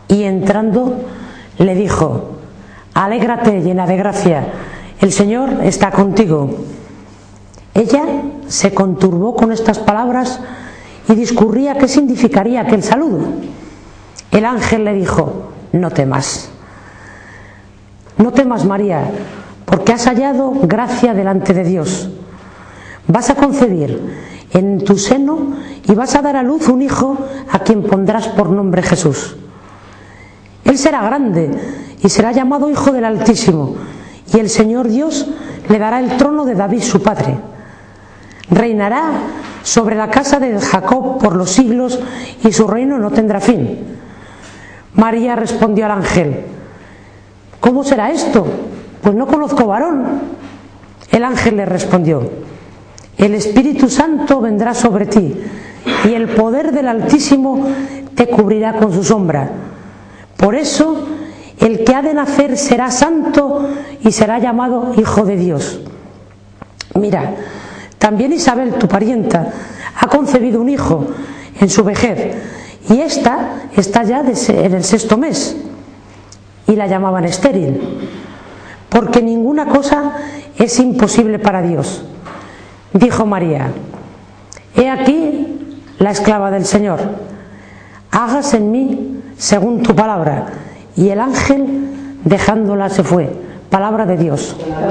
y entrando le dijo: alégrate, llena de gracia, el Señor está contigo. Ella se conturbó con estas palabras y discurría qué significaría aquel saludo. El ángel le dijo: no temas. No temas, María, porque has hallado gracia delante de Dios. Vas a concebir en tu seno y vas a dar a luz un hijo a quien pondrás por nombre Jesús. Él será grande y será llamado Hijo del Altísimo, y el Señor Dios le dará el trono de David su padre. Reinará sobre la casa de Jacob por los siglos, y su reino no tendrá fin. María respondió al ángel: ¿cómo será esto? Pues no conozco varón. El ángel le respondió: el Espíritu Santo vendrá sobre ti, y el poder del Altísimo te cubrirá con su sombra. Por eso, el que ha de nacer será santo y será llamado Hijo de Dios. Mira, también Isabel, tu parienta, ha concebido un hijo en su vejez, y esta está ya en el 6º mes, y la llamaban estéril, porque ninguna cosa es imposible para Dios. Dijo María: he aquí la esclava del Señor, hágase en mí según tu palabra. Y el ángel, dejándola, se fue. Palabra de Dios.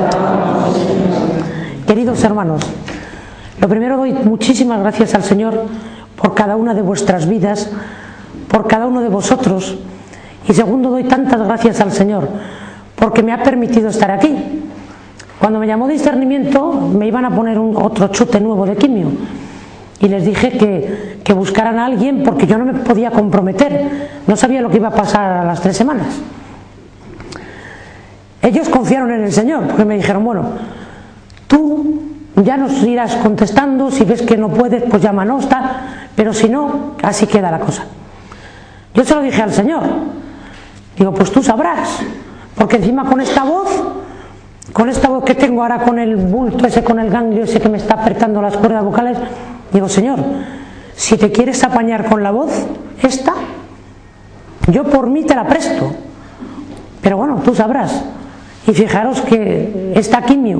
Queridos hermanos, lo primero, doy muchísimas gracias al Señor por cada una de vuestras vidas, por cada uno de vosotros. Y segundo, doy tantas gracias al Señor porque me ha permitido estar aquí. Cuando me llamó discernimiento, me iban a poner otro chute nuevo de quimio, y les dije que buscaran a alguien porque yo no me podía comprometer, no sabía lo que iba a pasar a las 3 semanas. Ellos confiaron en el Señor porque me dijeron: bueno, tú ya nos irás contestando, si ves que no puedes pues llámanos, pero si no, así queda la cosa. Yo se lo dije al Señor, digo: pues tú sabrás, porque encima con esta voz que tengo ahora, con el bulto ese, con el ganglio ese que me está apretando las cuerdas vocales, digo: Señor, si te quieres apañar con la voz esta, yo por mí te la presto, pero bueno, tú sabrás. Y fijaros que esta quimio,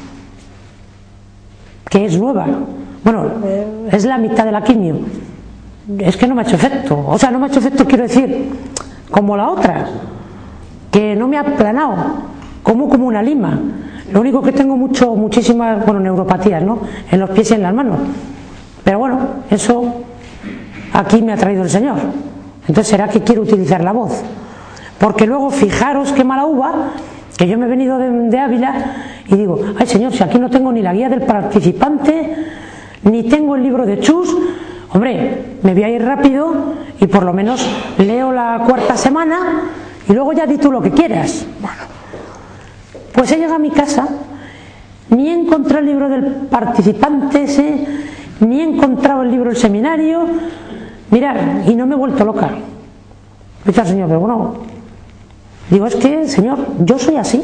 que es nueva, bueno, es la mitad de la quimio, es que no me ha hecho efecto. O sea, no me ha hecho efecto, quiero decir, como la otra, que no me ha aplanado, como una lima. Lo único que tengo muchísimas, neuropatías, ¿no?, en los pies y en las manos. Pero bueno, eso aquí me ha traído el Señor. Entonces será que quiero utilizar la voz. Porque luego, fijaros qué mala uva, que yo me he venido de Ávila y digo: ay Señor, si aquí no tengo ni la guía del participante, ni tengo el libro de Chus. Hombre, me voy a ir rápido y por lo menos leo la 4ª semana y luego ya di tú lo que quieras. Bueno, pues he llegado a mi casa, ni he encontrado el libro del participante ese, ni he encontrado el libro del seminario. Mirad, y no me he vuelto loca. Dice al Señor: pero bueno, digo, es que, Señor, yo soy así,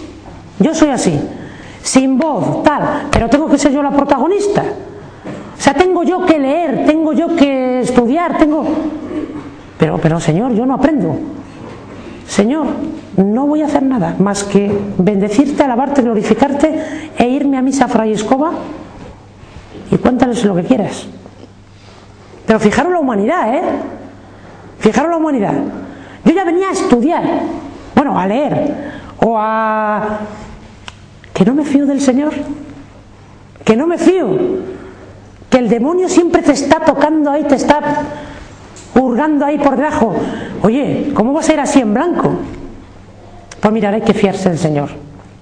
sin voz, tal, pero tengo que ser yo la protagonista. O sea, tengo yo que leer, tengo yo que estudiar, pero Señor, yo no aprendo. Señor, no voy a hacer nada más que bendecirte, alabarte, glorificarte e irme a misa a Fray Escoba y cuéntales lo que quieras. Pero fijaros la humanidad, fijaros la humanidad. Yo ya venía a estudiar, bueno, a leer, o a... que no me fío del Señor, que no me fío, que el demonio siempre te está tocando ahí, te está hurgando ahí por debajo. Oye, ¿cómo vas a ir así en blanco? Pues mirad, hay que fiarse del Señor.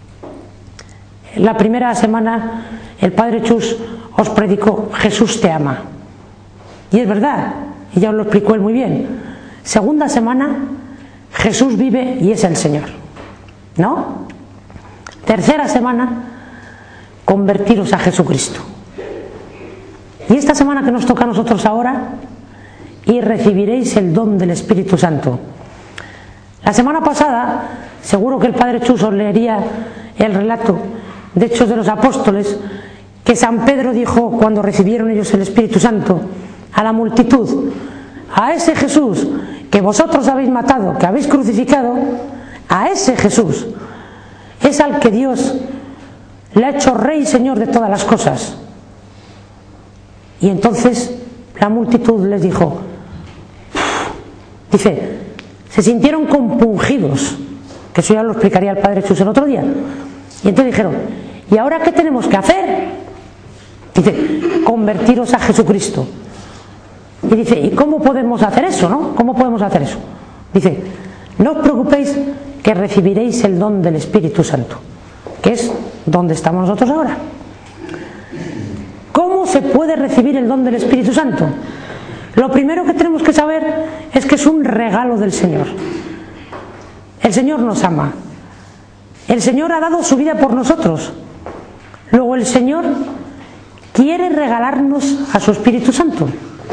La primera semana el Padre Chus os predicó: Jesús te ama. Y es verdad, y ya os lo explicó él muy bien. Segunda semana, Jesús vive y es el Señor, ¿no? Tercera semana, convertiros a Jesucristo. Y esta semana que nos toca a nosotros ahora: y recibiréis el don del Espíritu Santo. La semana pasada, seguro que el Padre Chus os leería el relato de Hechos de los Apóstoles, que San Pedro dijo cuando recibieron ellos el Espíritu Santo a la multitud: a ese Jesús que vosotros habéis matado, que habéis crucificado, a ese Jesús es al que Dios le ha hecho Rey y Señor de todas las cosas. Y entonces la multitud les dijo, dice, se sintieron compungidos, que eso ya lo explicaría el Padre Chus el otro día. Y entonces dijeron, ¿y ahora qué tenemos que hacer? Dice, convertiros a Jesucristo. Y dice, ¿y cómo podemos hacer eso, no? ¿Cómo podemos hacer eso? Dice, no os preocupéis que recibiréis el don del Espíritu Santo, que es donde estamos nosotros ahora. ¿Cómo se puede recibir el don del Espíritu Santo? Lo primero que tenemos que saber es que es un regalo del Señor. El Señor nos ama. El Señor ha dado su vida por nosotros. Luego el Señor quiere regalarnos a su Espíritu Santo.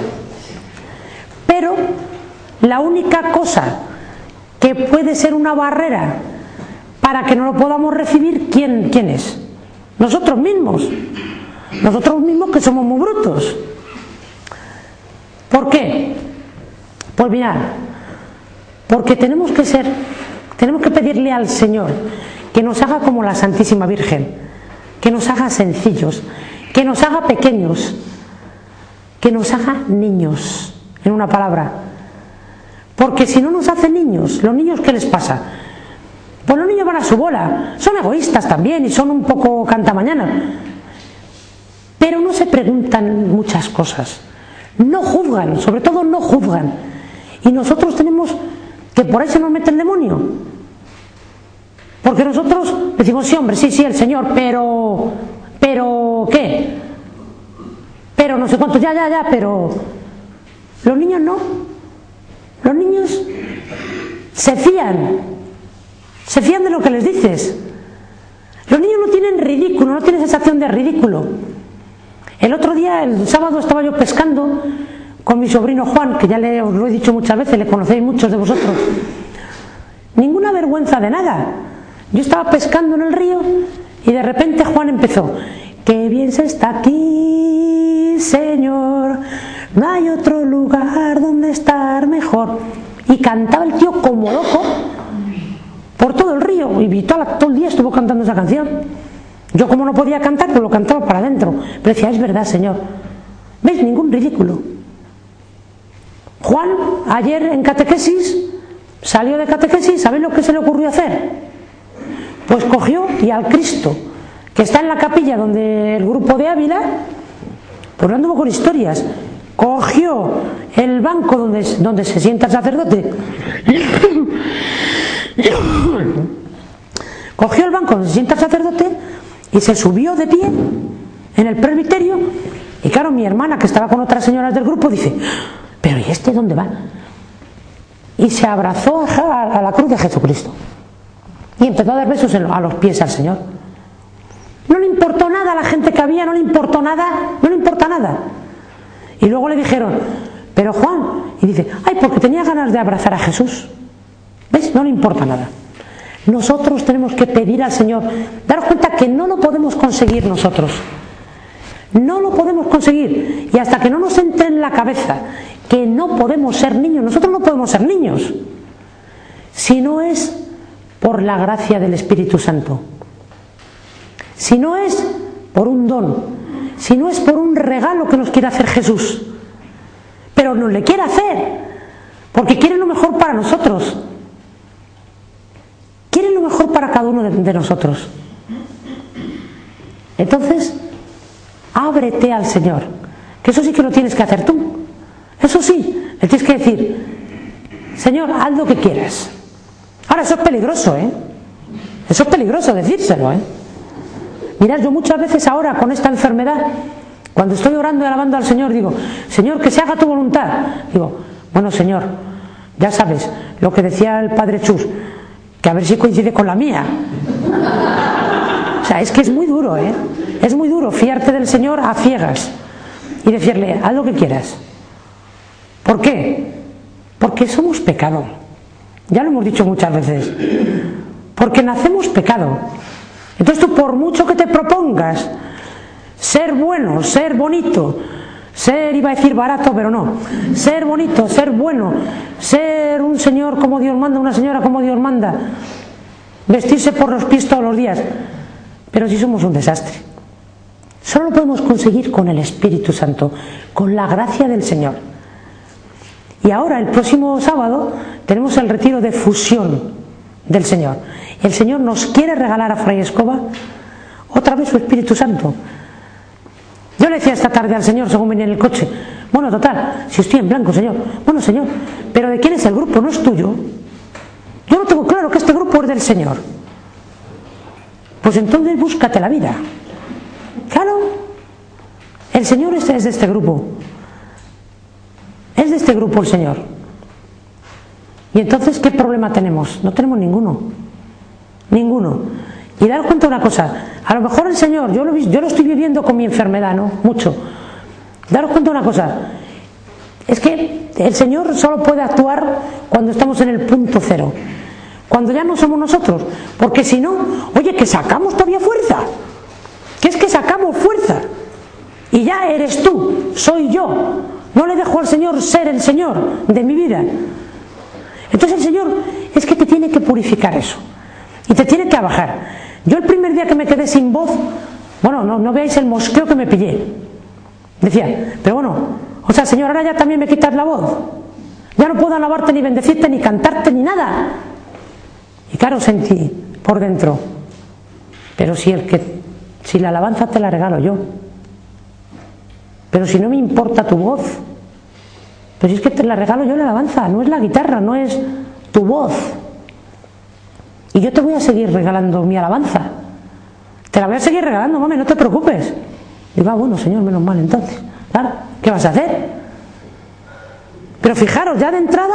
Pero la única cosa que puede ser una barrera para que no lo podamos recibir, ¿quién es? Nosotros mismos. Nosotros mismos, que somos muy brutos. ¿Por qué? Pues mirad, porque tenemos que pedirle al Señor que nos haga como la Santísima Virgen, que nos haga sencillos, que nos haga pequeños, que nos haga niños, en una palabra. Porque si no nos hace niños, ¿los niños qué les pasa? Pues los niños van a su bola, son egoístas también y son un poco cantamañanas, pero no se preguntan muchas cosas, no juzgan, sobre todo no juzgan. Y nosotros tenemos que por ahí se nos mete el demonio, porque nosotros decimos, sí hombre, sí, el Señor, pero ¿qué? Pero no sé cuánto, ya, pero los niños no. Los niños se fían de lo que les dices. Los niños no tienen ridículo, no tienen sensación de ridículo. El otro día, el sábado, estaba yo pescando con mi sobrino Juan, que ya os lo he dicho muchas veces, le conocéis muchos de vosotros. Ninguna vergüenza de nada. Yo estaba pescando en el río y de repente Juan empezó, qué bien se está aquí, Señor, no hay otro lugar donde estar mejor. Y cantaba el tío como loco por todo el río, y todo el día estuvo cantando esa canción. Yo, como no podía cantar, pues lo cantaba para adentro, pero decía, es verdad, Señor. ¿Ves? Ningún ridículo. Juan, ayer en catequesis, salió de catequesis, ¿sabéis lo que se le ocurrió hacer? Pues cogió y al Cristo que está en la capilla donde el grupo de Ávila, pues no anduvo con historias, cogió el banco donde se sienta el sacerdote, cogió el banco donde se sienta el sacerdote y se subió de pie en el presbiterio. Y claro, mi hermana, que estaba con otras señoras del grupo, dice, pero ¿y este dónde va? Y se abrazó a la cruz de Jesucristo y empezó a dar besos a los pies al Señor. No le importó nada a la gente que había, no le importa nada. Y luego le dijeron, pero Juan, y dice, ay, porque tenía ganas de abrazar a Jesús. ¿Ves? No le importa nada. Nosotros tenemos que pedir al Señor, daros cuenta que no lo podemos conseguir nosotros. No lo podemos conseguir. Y hasta que no nos entre en la cabeza que no podemos ser niños, nosotros no podemos ser niños, si no es por la gracia del Espíritu Santo, si no es por un don, si no es por un regalo que nos quiere hacer Jesús, pero nos le quiere hacer porque quiere lo mejor para nosotros, quiere lo mejor para cada uno de nosotros. Entonces, ábrete al Señor, que eso sí que lo tienes que hacer tú. Eso sí, le tienes que decir, Señor, haz lo que quieras. Ahora, eso es peligroso, ¿eh? Eso es peligroso decírselo, ¿eh? Mirad, yo muchas veces ahora con esta enfermedad, cuando estoy orando y alabando al Señor, digo, Señor, que se haga tu voluntad. Digo, bueno, Señor, ya sabes lo que decía el Padre Chus, que a ver si coincide con la mía. O sea, es que es muy duro, ¿eh? Es muy duro fiarte del Señor a ciegas y decirle, haz lo que quieras. ¿Por qué? Porque somos pecado. Ya lo hemos dicho muchas veces. Porque nacemos pecado. Entonces tú, por mucho que te propongas ser bueno, ser bonito, ser, iba a decir barato, pero no, ser bonito, ser bueno, ser un señor como Dios manda, una señora como Dios manda, vestirse por los pies todos los días, pero si somos un desastre. Solo lo podemos conseguir con el Espíritu Santo, con la gracia del Señor. Y ahora, el próximo sábado, tenemos el retiro de fusión del Señor. El Señor nos quiere regalar a Fray Escoba otra vez su Espíritu Santo. Yo le decía esta tarde al Señor, según venía en el coche, bueno, total, si estoy en blanco, Señor, bueno, Señor, pero ¿de quién es el grupo? ¿No es tuyo? Yo no tengo claro que este grupo es del Señor. Pues entonces búscate la vida. Claro, el Señor es de este grupo. Es de este grupo el Señor. Y entonces, ¿qué problema tenemos? No tenemos ninguno. Ninguno. Y daros cuenta de una cosa, a lo mejor el Señor, yo lo estoy viviendo con mi enfermedad, ¿no? Mucho. Daros cuenta de una cosa, es que el Señor solo puede actuar cuando estamos en el punto cero, cuando ya no somos nosotros, porque si no, oye, que sacamos todavía fuerza, que es que sacamos fuerza, y ya eres tú, soy yo, no le dejo al Señor ser el Señor de mi vida. Entonces el Señor es que te tiene que purificar eso, y te tiene que bajar. Yo el primer día que me quedé sin voz, bueno, no veáis el mosqueo que me pillé. Decía, pero bueno, o sea, Señor, ahora ya también me quitas la voz. Ya no puedo alabarte, ni bendecirte, ni cantarte, ni nada. Y claro, sentí por dentro, pero si la alabanza te la regalo yo. Pero si no me importa tu voz, pero si es que te la regalo yo la alabanza, no es la guitarra, no es tu voz. Y yo te voy a seguir regalando mi alabanza. Te la voy a seguir regalando, mami, no te preocupes. Digo, bueno, Señor, menos mal entonces. Claro, ¿qué vas a hacer? Pero fijaros, ya de entrada,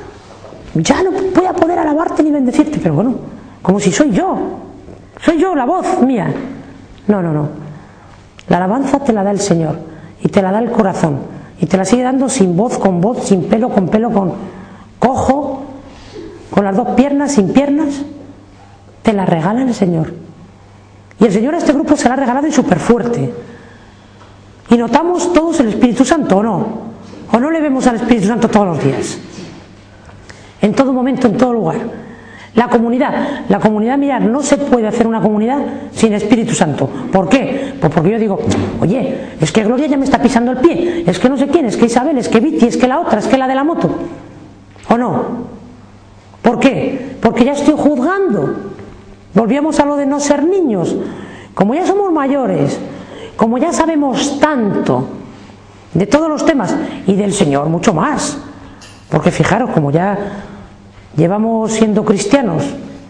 ya no voy a poder alabarte ni bendecirte. Pero bueno, como si soy yo la voz mía. No. La alabanza te la da el Señor. Y te la da el corazón. Y te la sigue dando sin voz, con voz, sin pelo, con cojo, con las dos piernas, sin piernas. Te la regala el Señor. Y el Señor a este grupo se la ha regalado y súper fuerte. Y notamos todos el Espíritu Santo, ¿o no? ¿O no le vemos al Espíritu Santo todos los días? En todo momento, en todo lugar. La comunidad, mirad, no se puede hacer una comunidad sin Espíritu Santo. ¿Por qué? Pues porque yo digo, oye, es que Gloria ya me está pisando el pie, es que no sé quién, es que Isabel, es que Viti, es que la otra, es que la de la moto. ¿O no? ¿Por qué? Porque ya estoy juzgando. Volvíamos a lo de no ser niños. Como ya somos mayores, como ya sabemos tanto de todos los temas y del Señor mucho más, porque fijaros, como ya llevamos siendo cristianos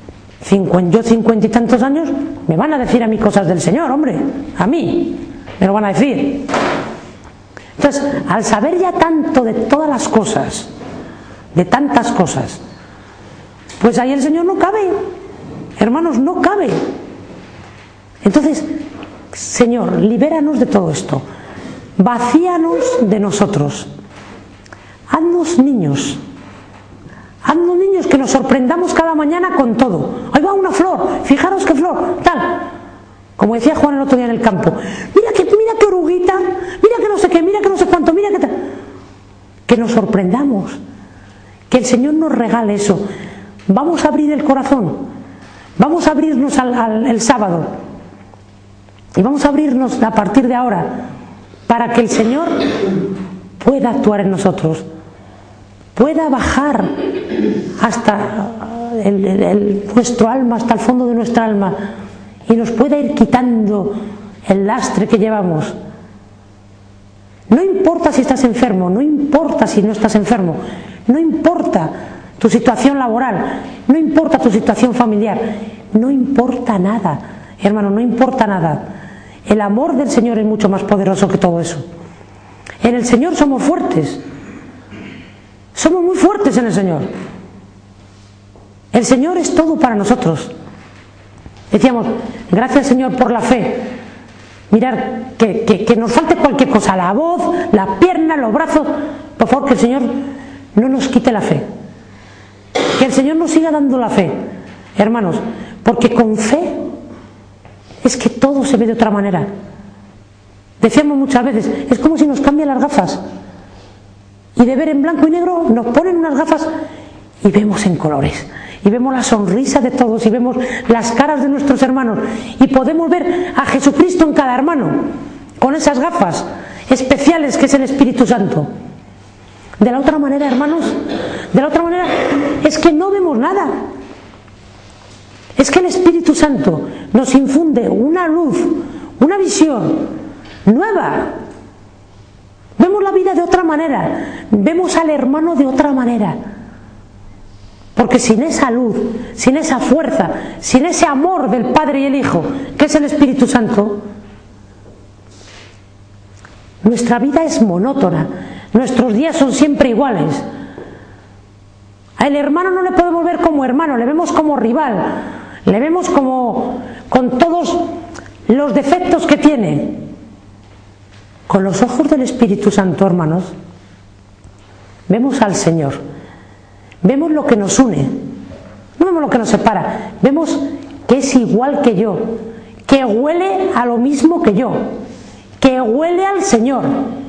yo 50 y tantos años, me van a decir a mí cosas del Señor, hombre, a mí me lo van a decir. Entonces, al saber ya tanto de todas las cosas, de tantas cosas, pues ahí el Señor no cabe. Hermanos, no cabe. Entonces, Señor, libéranos de todo esto. Vacíanos de nosotros. Haznos niños. Haznos niños que nos sorprendamos cada mañana con todo. Ahí va una flor, fijaros qué flor, tal. Como decía Juan el otro día en el campo. Mira qué oruguita, mira que no sé qué, mira que no sé cuánto, mira que tal. Que nos sorprendamos. Que el Señor nos regale eso. Vamos a abrir el corazón. Vamos a abrirnos el sábado y vamos a abrirnos a partir de ahora para que el Señor pueda actuar en nosotros, pueda bajar hasta nuestro alma, hasta el fondo de nuestra alma y nos pueda ir quitando el lastre que llevamos. No importa si estás enfermo, no importa si no estás enfermo, no importa tu situación laboral, no importa tu situación familiar, no importa nada, hermano, no importa nada. El amor del Señor es mucho más poderoso que todo eso. En el Señor somos fuertes, somos muy fuertes en el Señor. El Señor es todo para nosotros. Decíamos, gracias Señor por la fe. Mirar, que nos falte cualquier cosa, la voz, la pierna, los brazos, por favor que el Señor no nos quite la fe. Que el Señor nos siga dando la fe, hermanos, porque con fe es que todo se ve de otra manera. Decíamos muchas veces, es como si nos cambian las gafas. Y de ver en blanco y negro nos ponen unas gafas y vemos en colores. Y vemos la sonrisa de todos y vemos las caras de nuestros hermanos. Y podemos ver a Jesucristo en cada hermano, con esas gafas especiales que es el Espíritu Santo. De la otra manera, hermanos, de la otra manera es que no vemos nada. Es que el Espíritu Santo nos infunde una luz, una visión nueva. Vemos la vida de otra manera, vemos al hermano de otra manera. Porque sin esa luz, sin esa fuerza, sin ese amor del Padre y el Hijo, que es el Espíritu Santo, nuestra vida es monótona, nuestros días son siempre iguales. Al hermano no le podemos ver como hermano, le vemos como rival, le vemos como con todos los defectos que tiene. Con los ojos del Espíritu Santo, hermanos, vemos al Señor, vemos lo que nos une, no vemos lo que nos separa, vemos que es igual que yo, que huele a lo mismo que yo, que huele al Señor,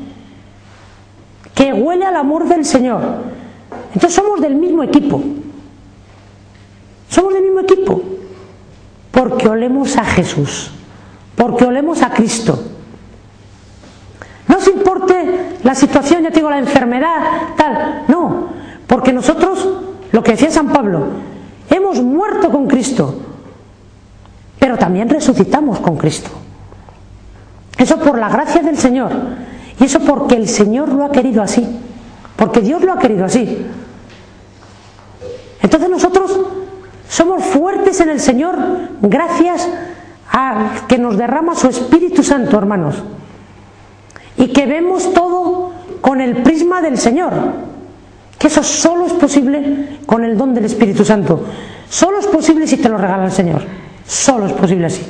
que huele al amor del Señor. Entonces somos del mismo equipo, somos del mismo equipo, porque olemos a Jesús, porque olemos a Cristo. No os importe la situación, ya te digo, la enfermedad, tal, no, porque nosotros, lo que decía San Pablo, hemos muerto con Cristo, pero también resucitamos con Cristo. Eso por la gracia del Señor, y eso porque el Señor lo ha querido así, porque Dios lo ha querido así. Entonces nosotros somos fuertes en el Señor gracias a que nos derrama su Espíritu Santo, hermanos, y que vemos todo con el prisma del Señor, que eso solo es posible con el don del Espíritu Santo, solo es posible si te lo regala el Señor, solo es posible así.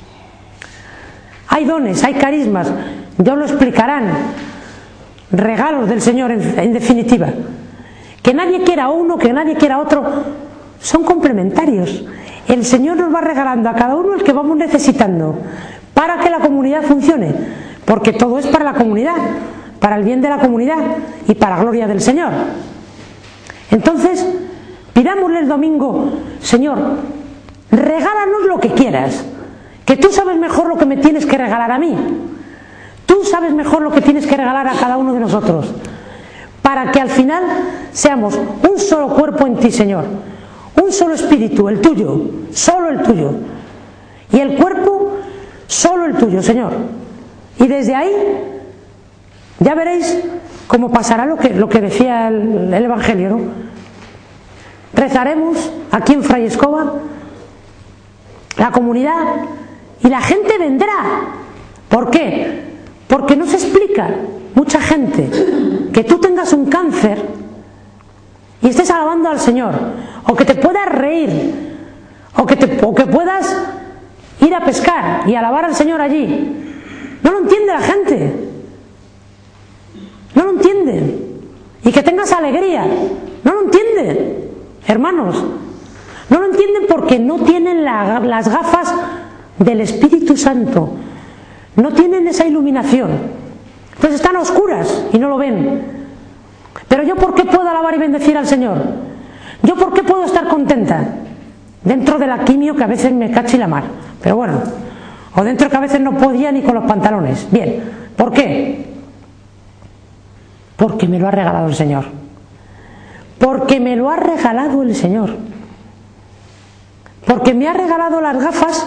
Hay dones, hay carismas, Dios lo explicarán, regalos del Señor en definitiva, que nadie quiera uno, que nadie quiera otro, son complementarios. El Señor nos va regalando a cada uno el que vamos necesitando para que la comunidad funcione, porque todo es para la comunidad, para el bien de la comunidad y para la gloria del Señor. Entonces, pidámosle el domingo, Señor, regálanos lo que quieras, que tú sabes mejor lo que me tienes que regalar a mí, tú sabes mejor lo que tienes que regalar a cada uno de nosotros, para que al final seamos un solo cuerpo en ti, Señor, un solo espíritu, el tuyo, solo el tuyo, y el cuerpo, solo el tuyo, Señor. Y desde ahí ya veréis cómo pasará lo que decía el Evangelio, ¿no? Rezaremos aquí en Fray Escoba, la comunidad, y la gente vendrá. ¿Por qué? Porque no se explica mucha gente que tú tengas un cáncer y estés alabando al Señor, o que te puedas reír, o que puedas ir a pescar y alabar al Señor allí. No lo entiende la gente, no lo entienden. Y que tengas alegría, no lo entienden, hermanos, no lo entienden porque no tienen las gafas del Espíritu Santo, no tienen esa iluminación, entonces están a oscuras y no lo ven. Pero yo, ¿por qué puedo alabar y bendecir al Señor? ¿Yo por qué puedo estar contenta? Dentro de la quimio, que a veces me cachi la mar, pero bueno, o dentro que a veces no podía ni con los pantalones. Bien, ¿por qué? Porque me lo ha regalado el Señor. Porque me lo ha regalado el Señor. Porque me ha regalado las gafas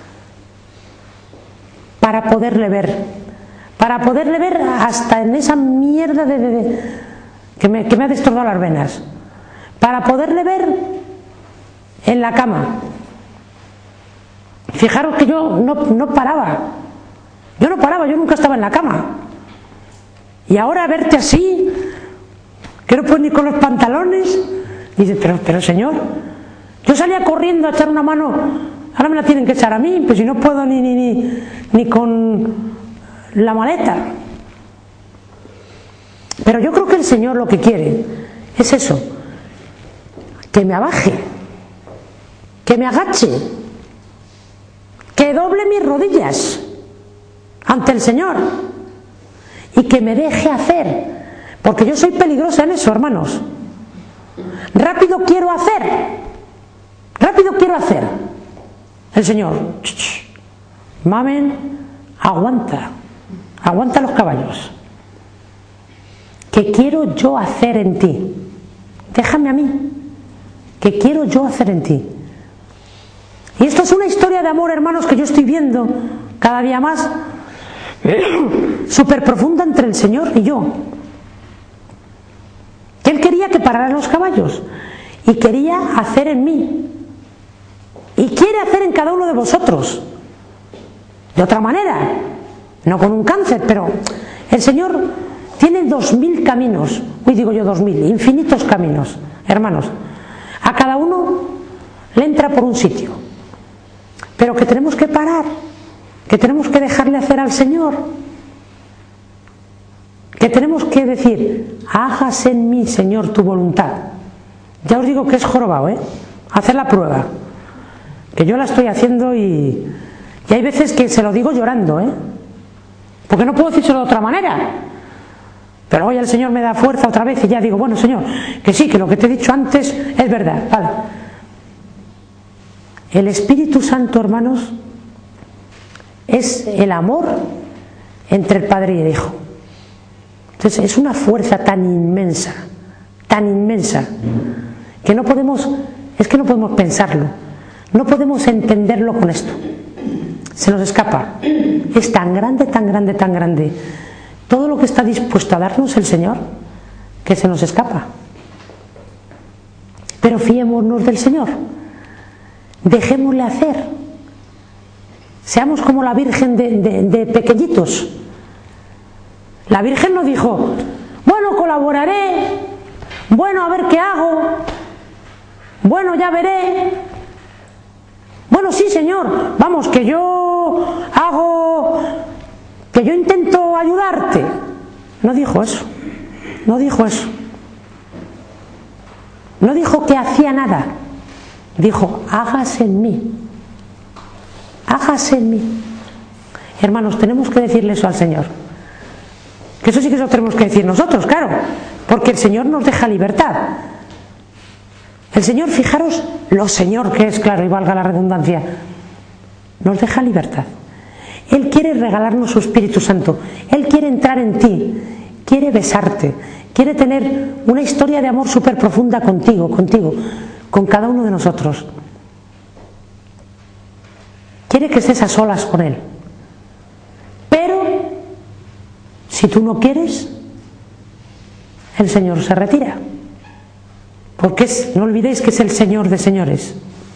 para poderle ver. Para poderle ver hasta en esa mierda que me ha destrozado las venas. Para poderle ver en la cama. Fijaros que yo no paraba. Yo nunca estaba en la cama. Y ahora verte así, que no puedo ni con los pantalones. Dice, pero Señor, yo salía corriendo a echar una mano, ahora me la tienen que echar a mí, pues si no puedo ni con la maleta. Pero yo creo que el Señor lo que quiere es eso, que me abaje, que me agache, que doble mis rodillas ante el Señor. y que me deje hacer, porque yo soy peligrosa en eso, hermanos. Rápido quiero hacer. El Señor, mamen, aguanta los caballos. ¿Qué quiero yo hacer en ti? Déjame a mí. ¿Qué quiero yo hacer en ti? Y esto es una historia de amor, hermanos, que yo estoy viendo cada día más, súper profunda entre el Señor y yo. Que Él quería que pararan los caballos y quería hacer en mí y quiere hacer en cada uno de vosotros de otra manera, no con un cáncer, pero el Señor tiene 2000 caminos, digo yo 2000, infinitos caminos, hermanos. A cada uno le entra por un sitio, pero que tenemos que parar, que tenemos que dejarle hacer al Señor, que tenemos que decir: hágase en mí, Señor, tu voluntad. Ya os digo que es jorobado, hacer la prueba, que yo la estoy haciendo y hay veces que se lo digo llorando, porque no puedo decírselo de otra manera. Pero hoy el Señor me da fuerza otra vez y ya digo: bueno, Señor, que sí, que lo que te he dicho antes es verdad, vale. El Espíritu Santo, hermanos, es el amor entre el Padre y el Hijo. Entonces es una fuerza tan inmensa, que no podemos pensarlo, no podemos entenderlo con esto. Se nos escapa. Es tan grande, todo lo que está dispuesto a darnos el Señor, que se nos escapa. Pero fiémonos del Señor, dejémosle hacer, seamos como la Virgen de pequeñitos. La Virgen no dijo: bueno, colaboraré, bueno, a ver qué hago, bueno, ya veré, bueno, sí, Señor, vamos, que yo intento ayudarte. No dijo eso. No dijo que hacía nada. Dijo: hágase en mí. Hermanos, tenemos que decirle eso al Señor. Que eso sí que lo tenemos que decir nosotros, claro, porque el Señor nos deja libertad. El Señor, fijaros lo Señor que es, claro, y valga la redundancia, nos deja libertad. Él quiere regalarnos su Espíritu Santo. Él quiere entrar en ti, quiere besarte, quiere tener una historia de amor súper profunda contigo, con cada uno de nosotros. Quiere que estés a solas con Él. Pero si tú no quieres, el Señor se retira. Porque no olvidéis que es el Señor de señores.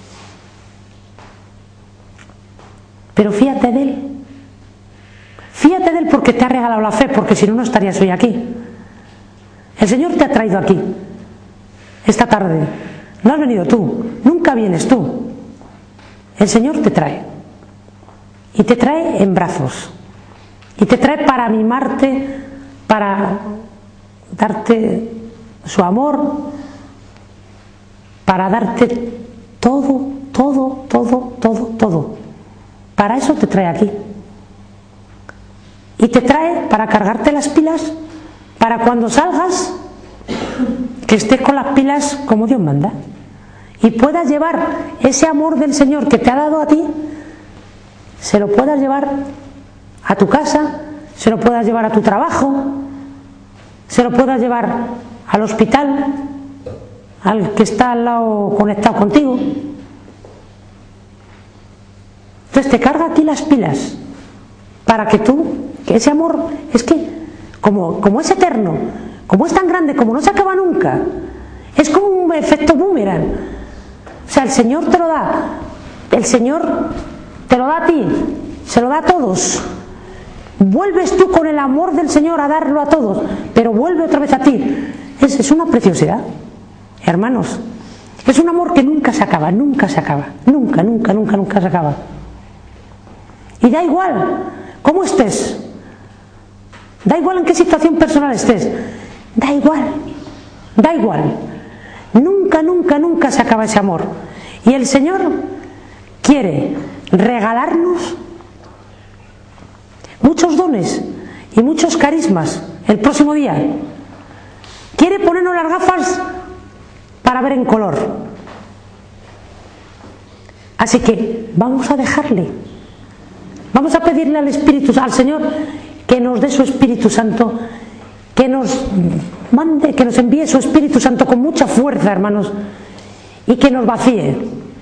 Pero fíjate de Él. Fíjate de Él porque te ha regalado la fe, porque si no, no estarías hoy aquí. El Señor te ha traído aquí esta tarde. No has venido tú, nunca vienes tú. El Señor te trae. Y te trae en brazos. Y te trae para mimarte, para darte su amor, para darte todo. Para eso te trae aquí. Y te trae para cargarte las pilas, para cuando salgas, que estés con las pilas como Dios manda. Y puedas llevar ese amor del Señor que te ha dado a ti, se lo puedas llevar a tu casa, se lo puedas llevar a tu trabajo, se lo puedas llevar al hospital, al que está al lado conectado contigo. Entonces te carga aquí las pilas para que ese amor es que como es eterno, como es tan grande, como no se acaba nunca, es como un efecto boomerang. O sea, el Señor te lo da, el Señor te lo da a ti, se lo da a todos. Vuelves tú con el amor del Señor a darlo a todos, pero vuelve otra vez a ti. Es una preciosidad, hermanos. Es un amor que nunca se acaba, nunca se acaba, nunca se acaba. Y da igual cómo estés, da igual en qué situación personal estés, da igual. Nunca se acaba ese amor. Y el Señor quiere regalarnos muchos dones y muchos carismas el próximo día. Quiere ponernos las gafas para ver en color. Así que vamos a dejarle. Vamos a pedirle al Espíritu, al Señor, que nos dé su Espíritu Santo, que nos mande, que nos envíe su Espíritu Santo con mucha fuerza, hermanos, y que nos vacíe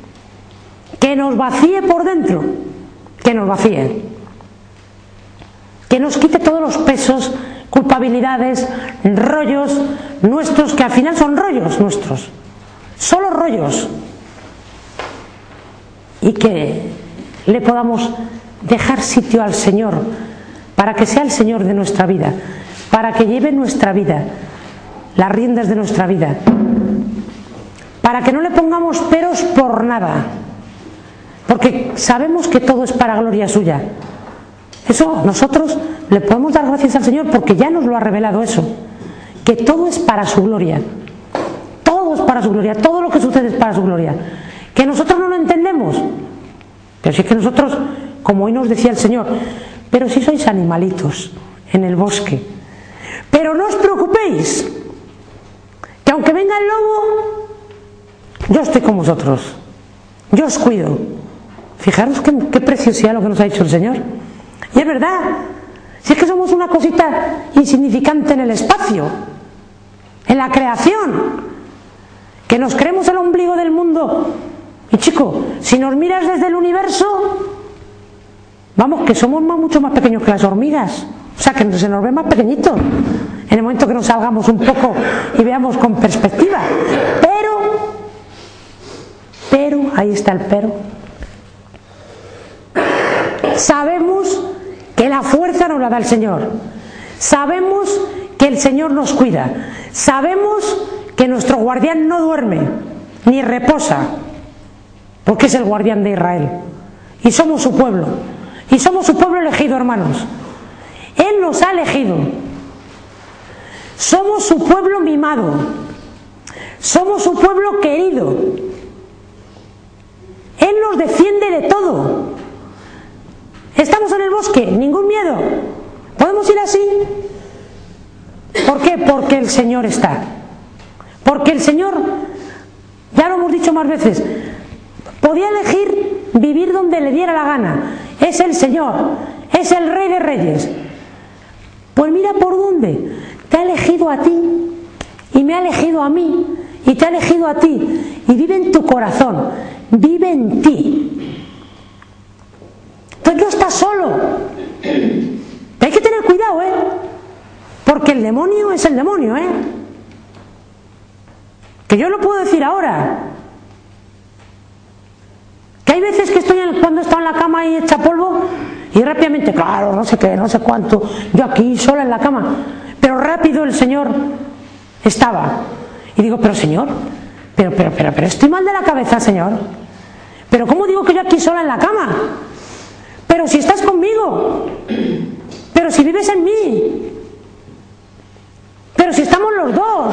por dentro, que nos vacíe, que nos quite todos los pesos, culpabilidades, rollos nuestros, que al final son rollos nuestros, solo rollos, y que le podamos dejar sitio al Señor, para que sea el Señor de nuestra vida, para que lleve nuestra vida, las riendas de nuestra vida, para que no le pongamos peros por nada, porque sabemos que todo es para gloria suya. Eso nosotros le podemos dar gracias al Señor porque ya nos lo ha revelado eso, que todo es para su gloria, todo es para su gloria, todo lo que sucede es para su gloria, que nosotros no lo entendemos, pero si es que nosotros, como hoy nos decía el Señor, pero si sois animalitos en el bosque, pero no os preocupéis, que aunque venga el lobo, yo estoy con vosotros, yo os cuido. Fijaros qué preciosidad lo que nos ha dicho el Señor. Y es verdad, si es que somos una cosita insignificante en el espacio, en la creación, que nos creemos el ombligo del mundo. Y chico, si nos miras desde el universo, vamos, que somos mucho más pequeños que las hormigas, o sea, que se nos ve más pequeñito en el momento que nos salgamos un poco y veamos con perspectiva. Pero, ahí está el pero, sabemos que la fuerza nos la da el Señor, sabemos que el Señor nos cuida, sabemos que nuestro guardián no duerme ni reposa, porque es el guardián de Israel, y somos su pueblo, y somos su pueblo elegido, hermanos. Él nos ha elegido, somos su pueblo mimado, somos su pueblo querido. Él nos defiende de todo. Estamos en el bosque, ningún miedo, podemos ir así. ¿Por qué? Porque el Señor está, porque el Señor, ya lo hemos dicho más veces, podía elegir vivir donde le diera la gana. Es el Señor, es el Rey de Reyes. Pues mira por dónde te ha elegido a ti y me ha elegido a mí y te ha elegido a ti, y vive en tu corazón, vive en ti. Entonces no estás solo. Hay que tener cuidado, porque el demonio es el demonio, que yo lo puedo decir ahora, que hay veces que cuando estoy en la cama y hecha polvo, y rápidamente, claro, no sé qué, no sé cuánto, yo aquí sola en la cama, pero rápido el Señor estaba, y digo, pero Señor, pero estoy mal de la cabeza, Señor, pero ¿cómo digo que yo aquí sola en la cama? Pero si estás conmigo, pero si vives en mí, pero si estamos los dos.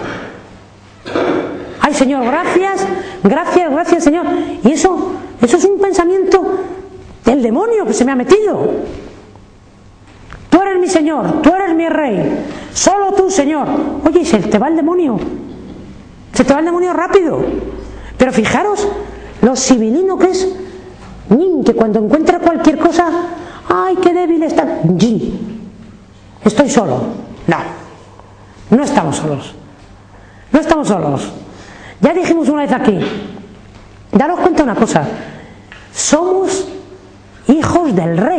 Ay, Señor, gracias, gracias, gracias, Señor. Y eso es un pensamiento del demonio que se me ha metido. Tú eres mi Señor, tú eres mi Rey, solo tú, Señor. Oye, se te va el demonio, se te va el demonio rápido. Pero fijaros lo sibilino que es, que cuando encuentra cualquier cosa, ay, qué débil está. Estoy solo. No estamos solos, no estamos solos. Ya dijimos una vez aquí, daros cuenta una cosa, somos hijos del Rey.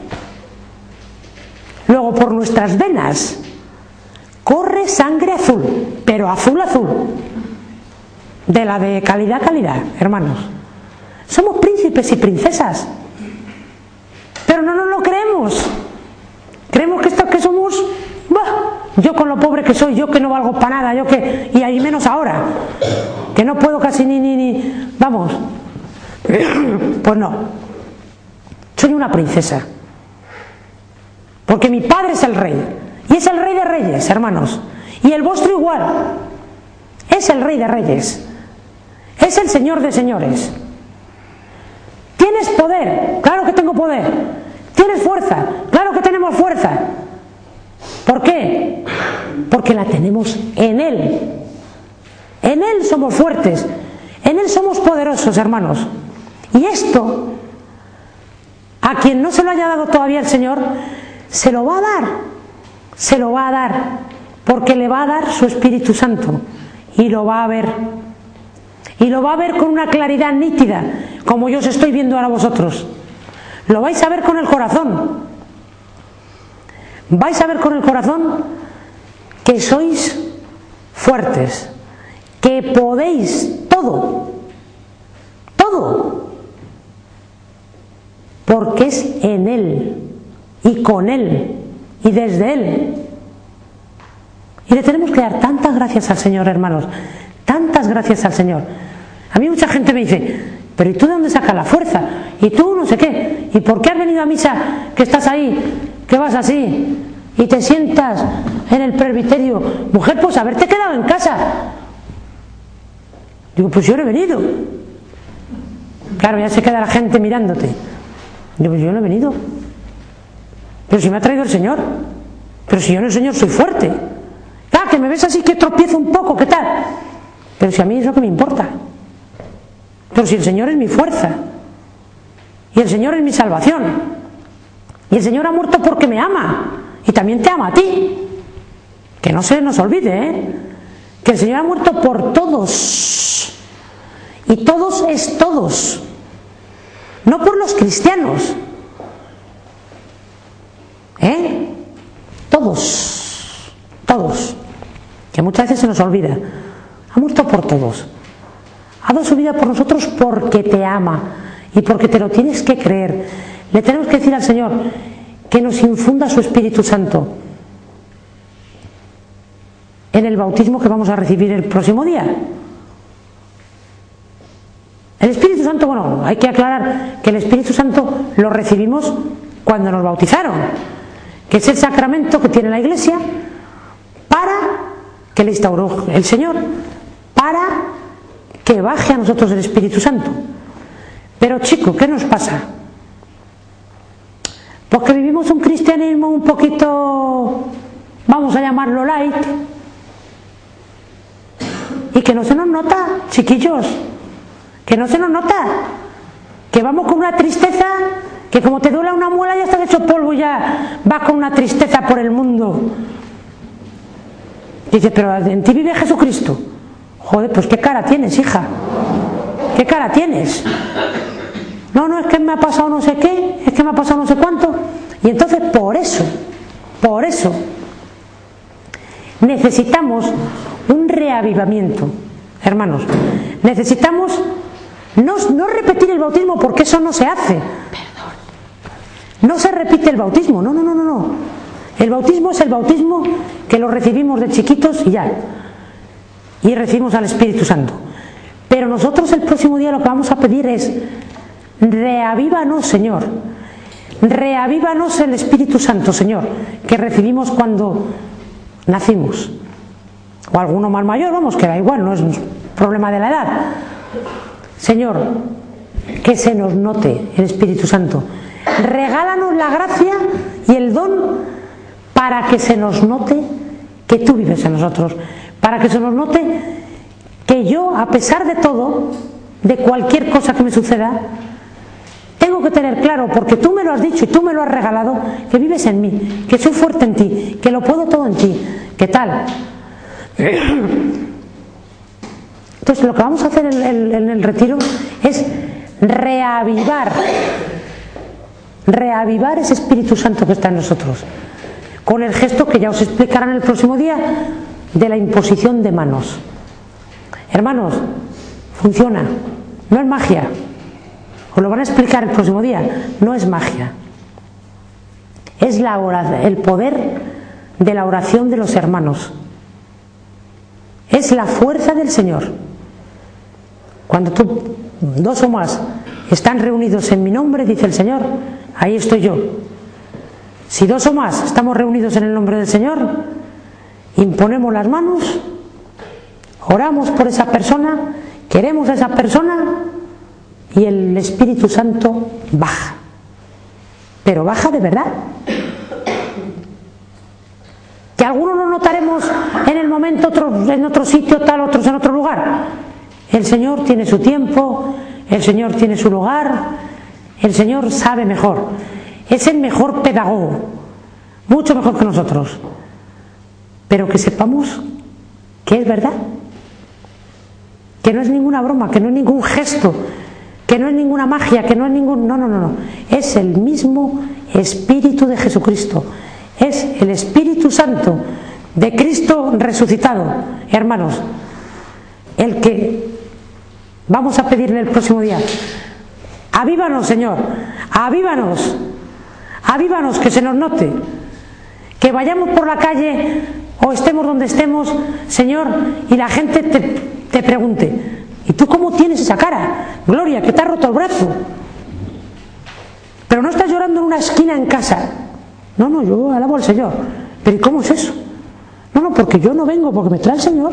Luego por nuestras venas corre sangre azul, pero azul, de la de calidad, hermanos. Somos príncipes y princesas, pero no nos lo creemos. Creemos que somos, yo con lo pobre que soy, yo que no valgo para nada, y ahí menos ahora, que no puedo casi ni vamos. Pues no, soy una princesa, porque mi padre es el Rey, y es el Rey de Reyes, hermanos, y el vuestro igual, es el Rey de Reyes, es el Señor de Señores. ¿Tienes poder? Claro que tengo poder. ¿Tienes fuerza? Claro que tenemos fuerza. ¿Por qué? Porque la tenemos en Él. En Él somos fuertes, en Él somos poderosos, hermanos. Y esto, a quien no se lo haya dado todavía el Señor, se lo va a dar, se lo va a dar, porque le va a dar su Espíritu Santo y lo va a ver. Y lo va a ver con una claridad nítida, como yo os estoy viendo ahora vosotros. Lo vais a ver con el corazón. Vais a ver con el corazón que sois fuertes, que podéis todo, todo, porque es en Él y con Él y desde Él. Y le tenemos que dar tantas gracias al Señor, hermanos, tantas gracias al Señor. A mí mucha gente me dice, pero ¿y tú de dónde sacas la fuerza? ¿Y tú no sé qué? ¿Y por qué has venido a misa que estás ahí, que vas así y te sientas en el presbiterio? Mujer, pues haberte quedado en casa. Digo, pues yo no he venido. Claro, ya se queda la gente mirándote. Digo, pues yo no he venido. Pero si me ha traído el Señor. Pero si yo en el Señor soy fuerte. Ah, que me ves así que tropiezo un poco, ¿qué tal? Pero si a mí es lo que me importa. Pero si el Señor es mi fuerza. Y el Señor es mi salvación. Y el Señor ha muerto porque me ama. Y también te ama a ti. Que no se nos olvide, ¿eh? Que el Señor ha muerto por todos. Y todos es todos. No por los cristianos. Todos. Todos. Que muchas veces se nos olvida. Ha muerto por todos. Ha dado su vida por nosotros porque te ama y porque te lo tienes que creer. Le tenemos que decir al Señor que nos infunda su Espíritu Santo en el bautismo que vamos a recibir el próximo día. El Espíritu Santo, bueno, hay que aclarar que el Espíritu Santo lo recibimos cuando nos bautizaron, que es el sacramento que tiene la Iglesia para que le instauró el Señor, para que baje a nosotros el Espíritu Santo. Pero chico, ¿qué nos pasa? Pues que vivimos un cristianismo un poquito, vamos a llamarlo light, y que no se nos nota, chiquillos, que no se nos nota, que vamos con una tristeza, que como te duele una muela ya estás hecho polvo, ya vas con una tristeza por el mundo. Dice, pero en ti vive Jesucristo. Joder, pues qué cara tienes, hija. ¿Qué cara tienes? No, es que me ha pasado no sé qué, es que me ha pasado no sé cuánto. Y entonces por eso, necesitamos un reavivamiento, hermanos. Necesitamos no repetir el bautismo, porque eso no se hace. No se repite el bautismo, no. El bautismo es el bautismo que lo recibimos de chiquitos y ya. Y recibimos al Espíritu Santo. Pero nosotros el próximo día lo que vamos a pedir es: reavívanos, Señor. Reavívanos el Espíritu Santo, Señor, que recibimos cuando nacimos. O alguno más mayor, vamos, que da igual, no es un problema de la edad. Señor, que se nos note el Espíritu Santo. Regálanos la gracia y el don para que se nos note que tú vives en nosotros. Para que se nos note que yo, a pesar de todo, de cualquier cosa que me suceda, tengo que tener claro, porque tú me lo has dicho y tú me lo has regalado, que vives en mí, que soy fuerte en ti, que lo puedo todo en ti. ¿Qué tal? Entonces lo que vamos a hacer en el retiro es reavivar ese Espíritu Santo que está en nosotros, con el gesto que ya os explicarán el próximo día de la imposición de manos. Hermanos, funciona, no es magia. Os lo van a explicar el próximo día. No es magia, es el poder de la oración de los hermanos, es la fuerza del Señor. Cuando dos o más están reunidos en mi nombre, dice el Señor, ahí estoy yo. Si dos o más estamos reunidos en el nombre del Señor, imponemos las manos, oramos por esa persona, queremos a esa persona, y el Espíritu Santo baja. Pero baja de verdad. que algunos lo notaremos en el momento, otros en otro sitio, tal, otros en otro lugar. El Señor tiene su tiempo, el Señor tiene su lugar, el Señor sabe mejor, es el mejor pedagogo, mucho mejor que nosotros, pero que sepamos que es verdad, que no es ninguna broma, que no es ningún gesto, que no es ninguna magia, que no es ningún... No, es el mismo Espíritu de Jesucristo, es el Espíritu Santo de Cristo resucitado, hermanos, el que vamos a pedirle el próximo día. Avívanos, Señor, avívanos, avívanos, que se nos note, que vayamos por la calle o estemos donde estemos, Señor, y la gente te pregunte: ¿y tú cómo tienes esa cara, Gloria, que te has roto el brazo? Pero no estás llorando en una esquina en casa. No, yo alabo al Señor. ¿Pero y cómo es eso? No, porque yo no vengo, porque me trae el Señor.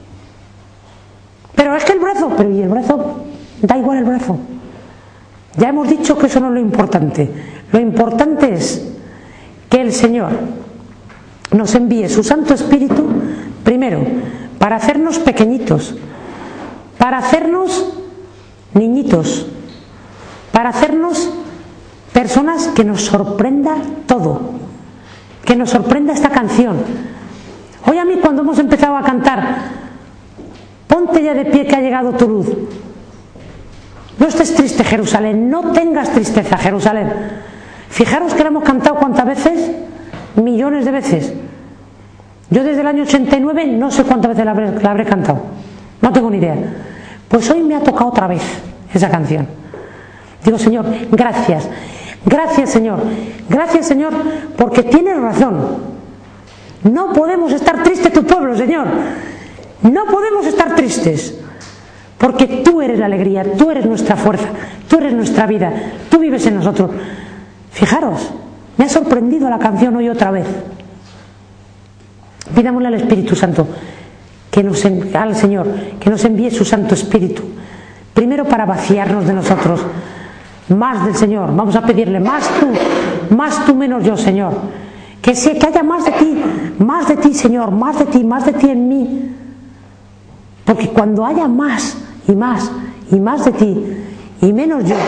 Pero es que el brazo, pero ¿y el brazo? Da igual el brazo. Ya hemos dicho que eso no es lo importante. Lo importante es que el Señor nos envíe su Santo Espíritu, primero, para hacernos pequeñitos, para hacernos niñitos, para hacernos personas que nos sorprenda todo, que nos sorprenda esta canción. Hoy a mí, cuando hemos empezado a cantar "Ponte ya de pie que ha llegado tu luz", no estés triste, Jerusalén, no tengas tristeza, Jerusalén. Fijaros que la hemos cantado ¿cuántas veces? Millones de veces. Yo desde el año 89 no sé cuántas veces la habré cantado, no tengo ni idea. Pues hoy me ha tocado otra vez esa canción. Digo: Señor, gracias, gracias Señor, porque tienes razón. No podemos estar tristes tu pueblo, Señor, no podemos estar tristes, porque tú eres la alegría, tú eres nuestra fuerza, tú eres nuestra vida, tú vives en nosotros. Fijaros, me ha sorprendido la canción hoy otra vez. Pidámosle al Espíritu Santo, al Señor, que nos envíe su Santo Espíritu, primero para vaciarnos de nosotros, más del Señor. Vamos a pedirle: más tú, menos yo, Señor, que haya más de ti, Señor, más de ti en mí, porque cuando haya más y más de ti y menos yo,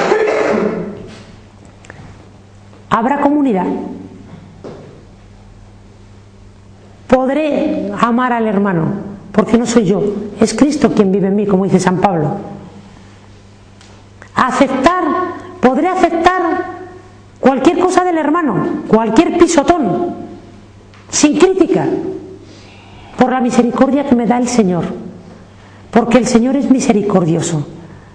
habrá comunidad. Podré amar al hermano, porque no soy yo, es Cristo quien vive en mí, como dice San Pablo. Podré aceptar cualquier cosa del hermano, cualquier pisotón, sin crítica, por la misericordia que me da el Señor, porque el Señor es misericordioso.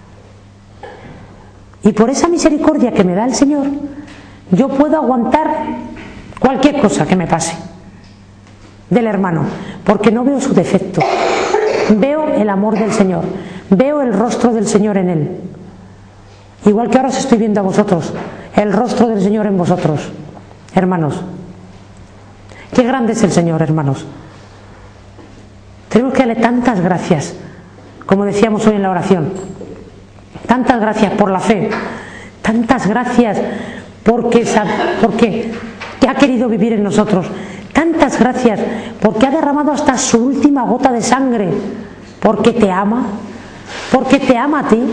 Y por esa misericordia que me da el Señor, yo puedo aguantar cualquier cosa que me pase del hermano, porque no veo su defecto, veo el amor del Señor, veo el rostro del Señor en él, igual que ahora os estoy viendo a vosotros, el rostro del Señor en vosotros, hermanos. Qué grande es el Señor, hermanos. Tenemos que darle tantas gracias, como decíamos hoy en la oración, tantas gracias por la fe, tantas gracias porque ha querido vivir en nosotros, tantas gracias porque ha derramado hasta su última gota de sangre, porque te ama a ti.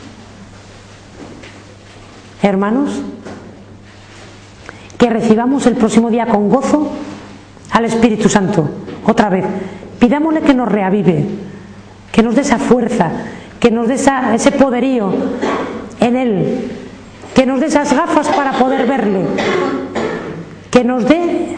Hermanos, que recibamos el próximo día con gozo al Espíritu Santo, otra vez. Pidámosle que nos reavive, que nos dé esa fuerza, que nos dé ese poderío en Él, que nos dé esas gafas para poder verle, que nos dé,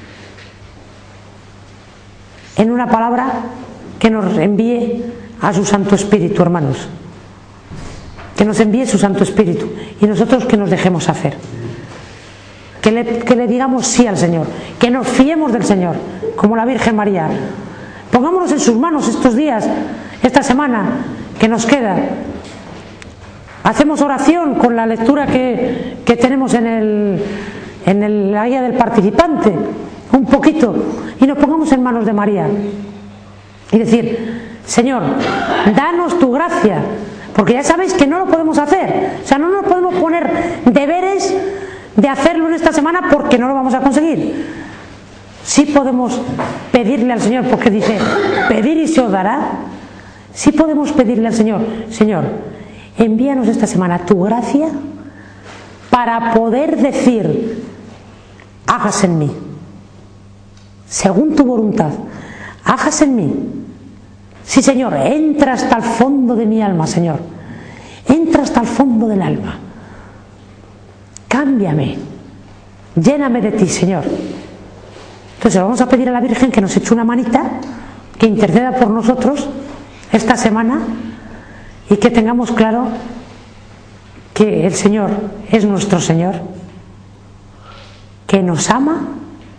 en una palabra, que nos envíe a su Santo Espíritu, hermanos, que nos envíe su Santo Espíritu, y nosotros que nos dejemos hacer, que le digamos sí al Señor, que nos fiemos del Señor, como la Virgen María. Pongámonos en sus manos estos días, esta semana que nos queda. Hacemos oración con la lectura que tenemos en la guía del participante, un poquito, y nos pongamos en manos de María y decir: Señor, danos tu gracia, porque ya sabéis que no lo podemos hacer, o sea, no nos podemos poner deberes de hacerlo en esta semana, porque no lo vamos a conseguir. Sí podemos pedirle al Señor, porque dice, pedir y se os dará. Sí podemos pedirle al Señor, Señor, envíanos esta semana tu gracia para poder decir, hágase en mí, según tu voluntad, hágase en mí. Sí, Señor, entra hasta el fondo de mi alma, Señor, entra hasta el fondo del alma, cámbiame, lléname de ti, Señor. Entonces vamos a pedir a la Virgen que nos eche una manita, que interceda por nosotros esta semana y que tengamos claro que el Señor es nuestro Señor, que nos ama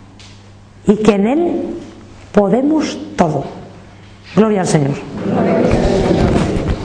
y que en Él podemos todo. Gloria al Señor.